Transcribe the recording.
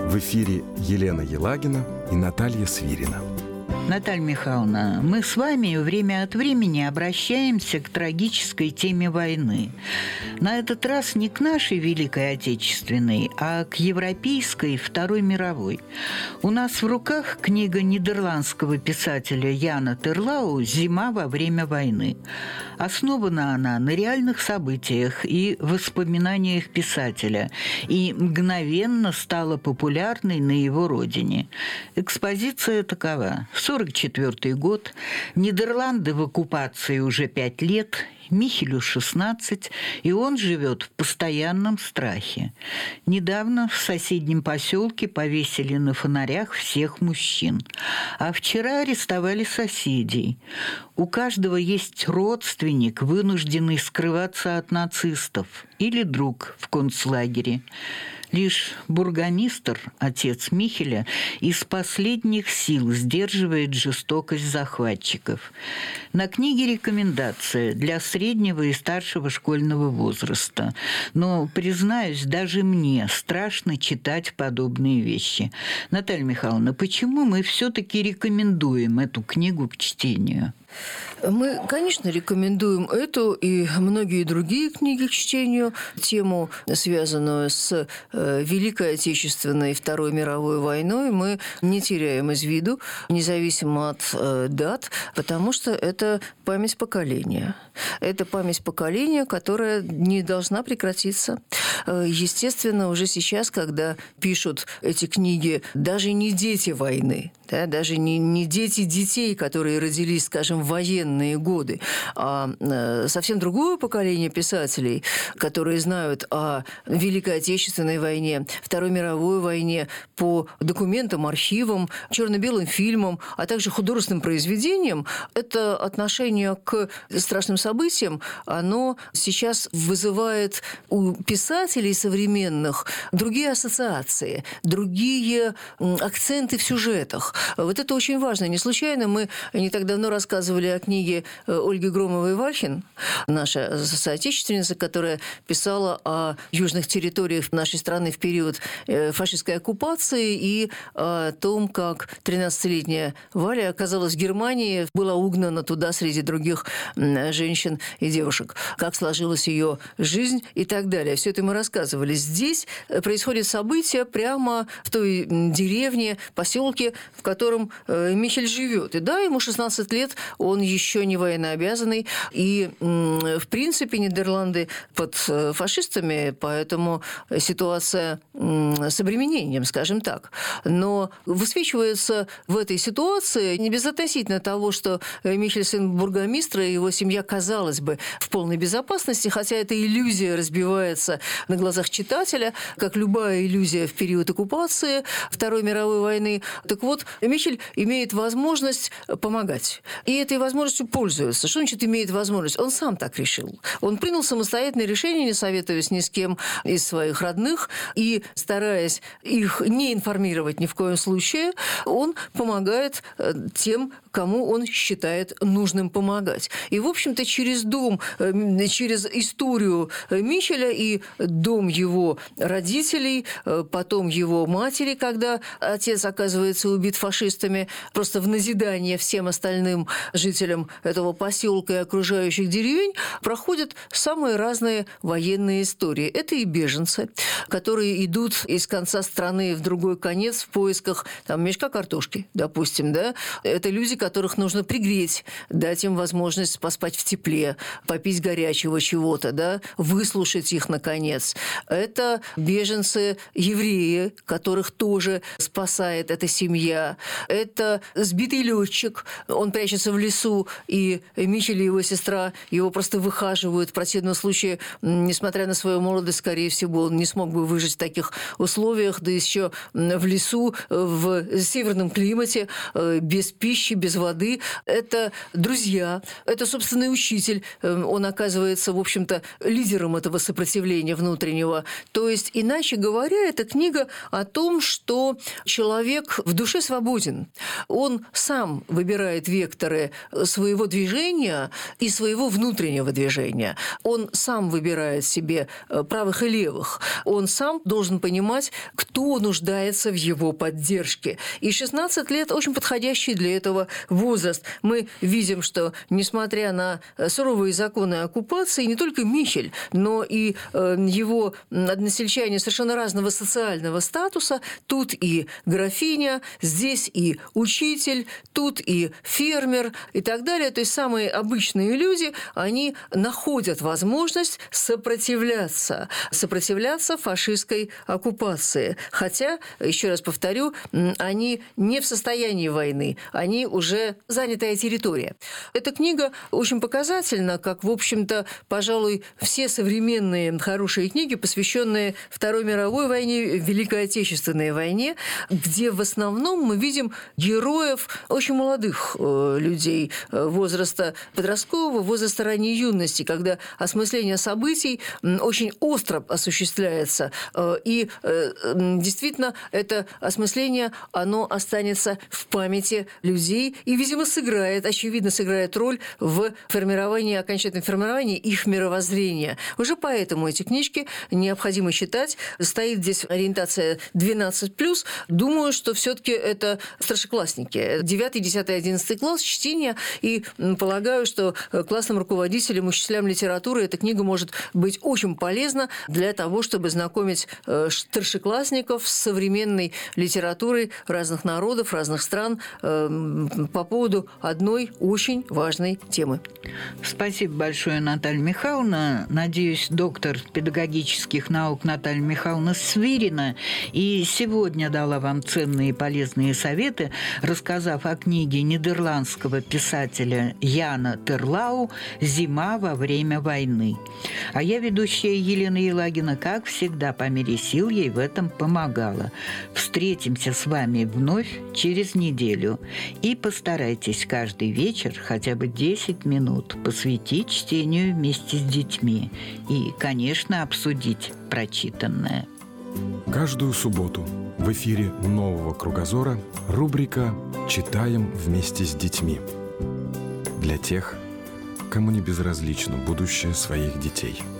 В эфире Елена Елагина и Наталья Свирина. Наталья Михайловна, мы с вами время от времени обращаемся к трагической теме войны. На этот раз не к нашей Великой Отечественной, а к европейской Второй мировой. У нас в руках книга нидерландского писателя Яна Терлау «Зима во время войны». Основана она на реальных событиях и воспоминаниях писателя и мгновенно стала популярной на его родине. Экспозиция такова. 1944 год, Нидерланды в оккупации уже 5 лет, Михелю 16, и он живет в постоянном страхе. Недавно в соседнем поселке повесили на фонарях всех мужчин, а вчера арестовали соседей. У каждого есть родственник, вынужденный скрываться от нацистов, или друг в концлагере. Лишь бургомистр, отец Михеля, из последних сил сдерживает жестокость захватчиков. На книге рекомендация для среднего и старшего школьного возраста. Но, признаюсь, даже мне страшно читать подобные вещи. Наталья Михайловна, почему мы все-таки рекомендуем эту книгу к чтению? Мы, конечно, рекомендуем эту и многие другие книги к чтению. Тему, связанную с Великой Отечественной и Второй мировой войной, мы не теряем из виду, независимо от дат, потому что это память поколения. Это память поколения, которая не должна прекратиться. Естественно, уже сейчас, когда пишут эти книги даже не дети войны, да, даже не дети детей, которые родились, скажем, в военные годы, а совсем другое поколение писателей, которые знают о Великой Отечественной войне, Второй мировой войне по документам, архивам, черно-белым фильмам, а также художественным произведениям. Это отношение к страшным событиям, оно сейчас вызывает у писателей современных другие ассоциации, другие акценты в сюжетах. Вот это очень важно. Не случайно мы не так давно рассказывали о книге Ольги Громовой-Вальхин, наша соотечественница, которая писала о южных территориях нашей страны в период фашистской оккупации и о том, как 13-летняя Валя оказалась в Германии, была угнана туда среди других женщин и девушек, как сложилась ее жизнь и так далее. Все это мы рассказывали. Здесь происходит событие прямо в той деревне, поселке, в котором Михель живет. И да, ему 16 лет, он еще не военнообязанный. И, в принципе, Нидерланды под фашистами, поэтому ситуация с обременением, скажем так. Но высвечивается в этой ситуации не безотносительно того, что Михель сын бургомистра и его семья, казалось бы, в полной безопасности, хотя эта иллюзия разбивается на глазах читателя, как любая иллюзия в период оккупации Второй мировой войны. Так вот, Михель имеет возможность помогать. И этой возможностью пользуется. Что значит имеет возможность? Он сам так решил. Он принял самостоятельное решение, не советуясь ни с кем из своих родных, и стараясь их не информировать ни в коем случае, он помогает тем, кому он считает нужным помогать. И, в общем-то, через дом, через историю Михеля и дом его родителей, потом его матери, когда отец оказывается убит фашистами, просто в назидание всем остальным жителям этого поселка и окружающих деревень, проходят самые разные военные истории. Это и беженцы, которые идут из конца страны в другой конец в поисках мешка картошки, допустим, да. Это люди, которых нужно пригреть, дать им возможность поспать в тепле, попить горячего чего-то, да, выслушать их, наконец. Это беженцы-евреи, которых тоже спасает эта семья. Это сбитый летчик, он прячется в лесу, и Михель и его сестра его просто выхаживают. В противном случае, несмотря на свою молодость, скорее всего, он не смог бы выжить в таких условиях, да еще в лесу, в северном климате, без пищи, без воды. Это друзья, это собственный учитель. Он оказывается, в общем-то, лидером этого сопротивления внутреннего. То есть, иначе говоря, эта книга о том, что человек в душе свободен. Он сам выбирает векторы сфере своего движения и своего внутреннего движения. Он сам выбирает себе правых и левых. Он сам должен понимать, кто нуждается в его поддержке. И 16 лет – очень подходящий для этого возраст. Мы видим, что, несмотря на суровые законы оккупации, не только Михель, но и его односельчане совершенно разного социального статуса. Тут и графиня, здесь и учитель, тут и фермер и так далее. То есть самые обычные люди, они находят возможность сопротивляться фашистской оккупации. Хотя, еще раз повторю, они не в состоянии войны, они уже занятая территория. Эта книга очень показательна, как, в общем-то, пожалуй, все современные хорошие книги, посвященные Второй мировой войне, Великой Отечественной войне, где в основном мы видим героев очень молодых людей возраста подросткового, возраста ранней юности, когда осмысление событий очень остро осуществляется. И действительно, это осмысление, оно останется в памяти людей и, видимо, очевидно, сыграет роль в окончательном формировании их мировоззрения. Уже поэтому эти книжки необходимо читать. Стоит здесь ориентация 12+. Думаю, что все-таки это старшеклассники. 9, 10, 11 класс, чтение. И полагаю, что классным руководителям, учителям литературы эта книга может быть очень полезна для того, чтобы знакомить старшеклассников с современной литературой разных народов, разных стран по поводу одной очень важной темы. Спасибо большое, Наталья Михайловна. Надеюсь, доктор педагогических наук Наталья Михайловна Свирина и сегодня дала вам ценные и полезные советы, рассказав о книге нидерландского писателя Яна Терлау «Зима во время войны». А я, ведущая Елена Елагина, как всегда, по мере сил ей в этом помогала. Встретимся с вами вновь через неделю. И постарайтесь каждый вечер хотя бы 10 минут посвятить чтению вместе с детьми. И, конечно, обсудить прочитанное. Каждую субботу в эфире «Нового кругозора» рубрика «Читаем вместе с детьми». Для тех, кому не безразлично будущее своих детей.